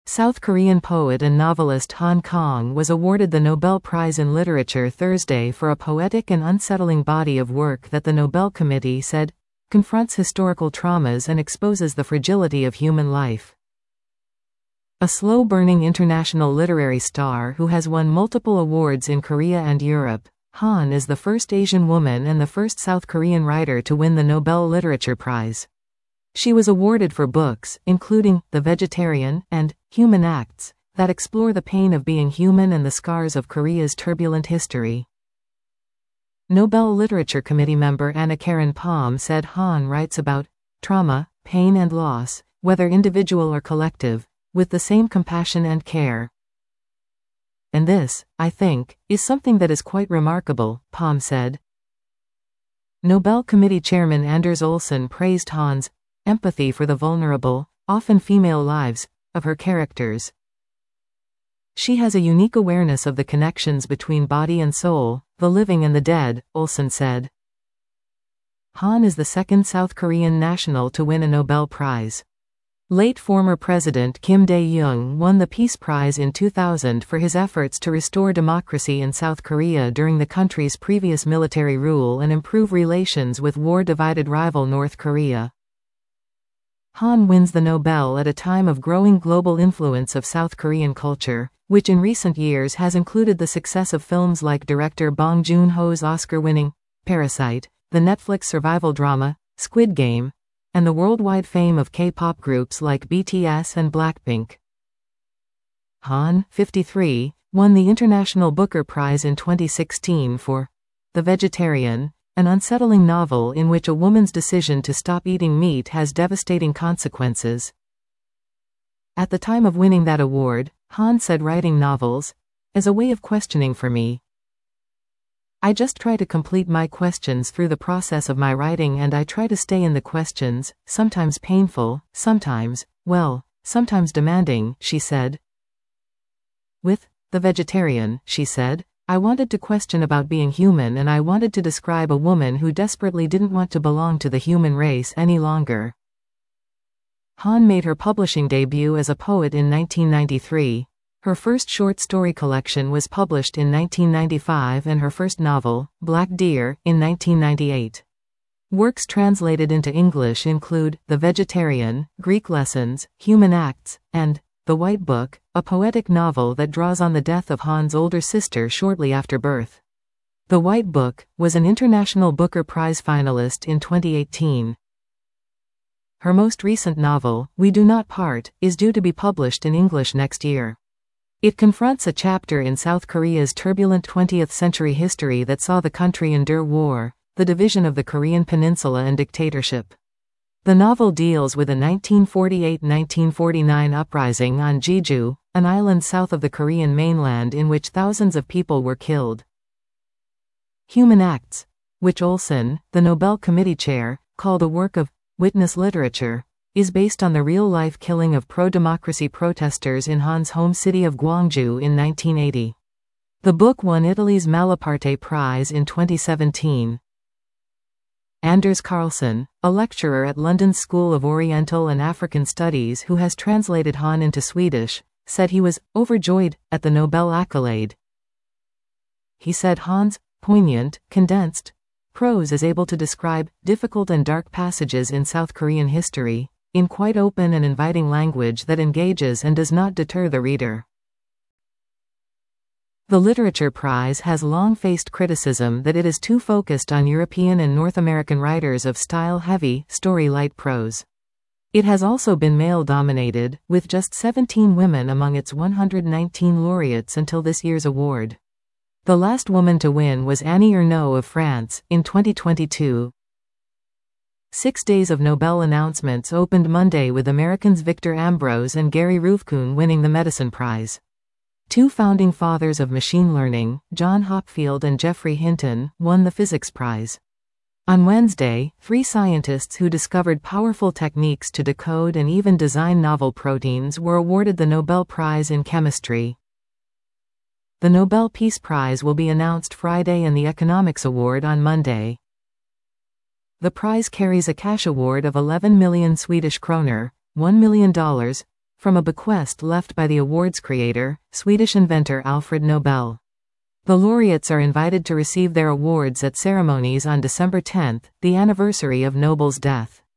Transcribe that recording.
South Korean poet and novelist Han Kang was awarded the Nobel Prize in Literature Thursday for a poetic and unsettling body of work that the Nobel Committee said confronts historical traumas and exposes the fragility of human life. A slow-burning international literary star who has won multiple awards in Korea and Europe, Han is the first Asian woman and the first South Korean writer to win the Nobel Literature Prize. She was awarded for books, including The Vegetarian and Human Acts, that explore the pain of being human and the scars of Korea's turbulent history. Nobel Literature Committee member Anna Karen Palm said Han writes about trauma, pain and loss, whether individual or collective, with the same compassion and care. And this, I think, is something that is quite remarkable, Palm said. Nobel Committee Chairman Anders Olsson praised Han's empathy for the vulnerable, often female lives, of her characters. She has a unique awareness of the connections between body and soul, the living and the dead, Olsson said. Han is the second South Korean national to win a Nobel Prize. Late former President Kim Dae-jung won the Peace Prize in 2000 for his efforts to restore democracy in South Korea during the country's previous military rule and improve relations with war-divided rival North Korea. Han wins the Nobel at a time of growing global influence of South Korean culture, which in recent years has included the success of films like director Bong Joon-ho's Oscar-winning Parasite, the Netflix survival drama Squid Game, and the worldwide fame of K-pop groups like BTS and Blackpink. Han, 53, won the International Booker Prize in 2016 for The Vegetarian, an unsettling novel in which a woman's decision to stop eating meat has devastating consequences. At the time of winning that award, Han said writing novels as a way of questioning for me. I just try to complete my questions through the process of my writing, and I try to stay in the questions, sometimes painful, sometimes demanding, she said. With The Vegetarian, she said, I wanted to question about being human, and I wanted to describe a woman who desperately didn't want to belong to the human race any longer. Han made her publishing debut as a poet in 1993. Her first short story collection was published in 1995 and her first novel, Black Deer, in 1998. Works translated into English include The Vegetarian, Greek Lessons, Human Acts, and The White Book, a poetic novel that draws on the death of Han's older sister shortly after birth. The White Book was an International Booker Prize finalist in 2018. Her most recent novel, We Do Not Part, is due to be published in English next year. It confronts a chapter in South Korea's turbulent 20th century history that saw the country endure war, the division of the Korean peninsula and dictatorship. The novel deals with a 1948–1949 uprising on Jeju, an island south of the Korean mainland in which thousands of people were killed. Human Acts, which Olsson, the Nobel Committee chair, called a work of witness literature, is based on the real-life killing of pro-democracy protesters in Han's home city of Gwangju in 1980. The book won Italy's Malaparte Prize in 2017. Anders Carlsson, a lecturer at London's School of Oriental and African Studies who has translated Han into Swedish, said he was overjoyed at the Nobel accolade. He said Han's poignant, condensed prose is able to describe difficult and dark passages in South Korean history, in quite open and inviting language that engages and does not deter the reader. The Literature Prize has long faced criticism that it is too focused on European and North American writers of style-heavy, story-light prose. It has also been male-dominated, with just 17 women among its 119 laureates until this year's award. The last woman to win was Annie Ernaux of France, in 2022. 6 days of Nobel announcements opened Monday with Americans Victor Ambrose and Gary Ruvkun winning the Medicine Prize. Two founding fathers of machine learning, John Hopfield and Geoffrey Hinton, won the Physics Prize. On Wednesday, 3 scientists who discovered powerful techniques to decode and even design novel proteins were awarded the Nobel Prize in Chemistry. The Nobel Peace Prize will be announced Friday and the Economics Award on Monday. The prize carries a cash award of 11 million Swedish kroner, $1 million, from a bequest left by the award's creator, Swedish inventor Alfred Nobel. The laureates are invited to receive their awards at ceremonies on December 10, the anniversary of Nobel's death.